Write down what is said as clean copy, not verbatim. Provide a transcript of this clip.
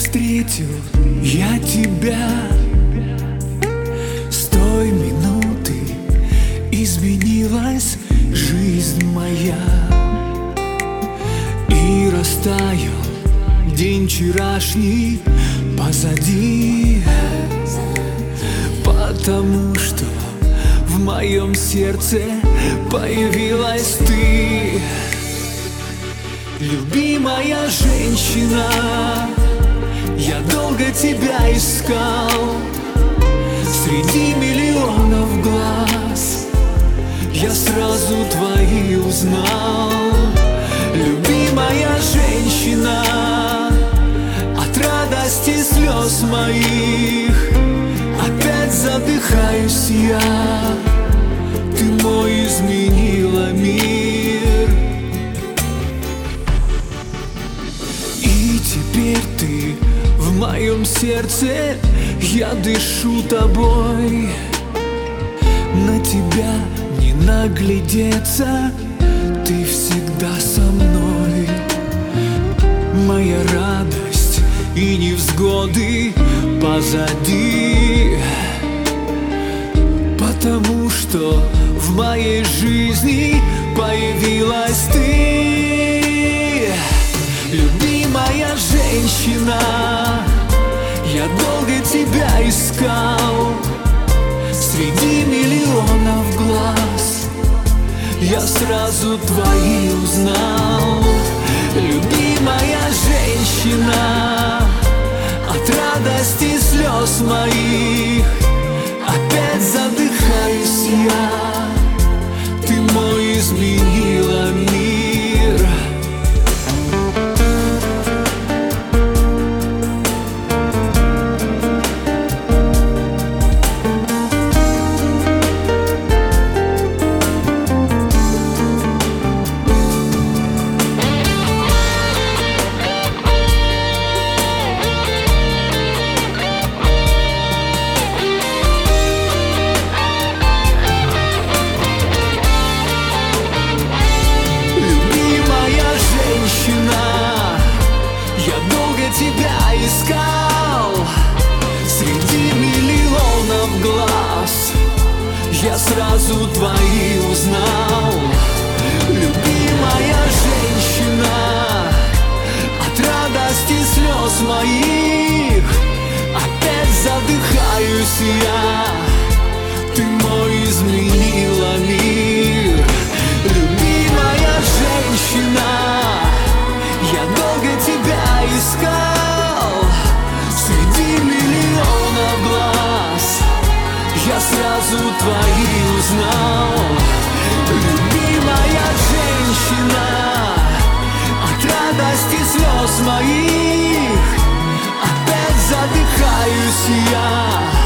встретил я тебя, с той минуты изменилась жизнь моя. И растаял день вчерашний позади, потому что в моем сердце появилась ты. Любимая женщина, я долго тебя искал среди миллионов глаз, я сразу твои узнал. Любимая женщина, от радости слез моих опять задыхаюсь я. Ты мой изменила мир, и теперь ты в моем сердце, я дышу тобой. На тебя не наглядеться, ты всегда со мной. Моя радость и невзгоды позади, потому что в моей жизни появилась ты. Любимая женщина, я долго тебя искал среди миллионов глаз, я сразу твои узнал. Любимая женщина, от радости слез моих опять задыхаюсь я. Ты мой изменила мир. Тебя искал среди миллионов глаз, я сразу твои узнал. Любимая женщина, от радости слез моих опять задыхаюсь я. Ты мой изменила мир. Любимая женщина, я долго тебя искал среди миллионов глаз, я сразу твои узнал. Любимая женщина, от радости слез моих опять задыхаюсь я.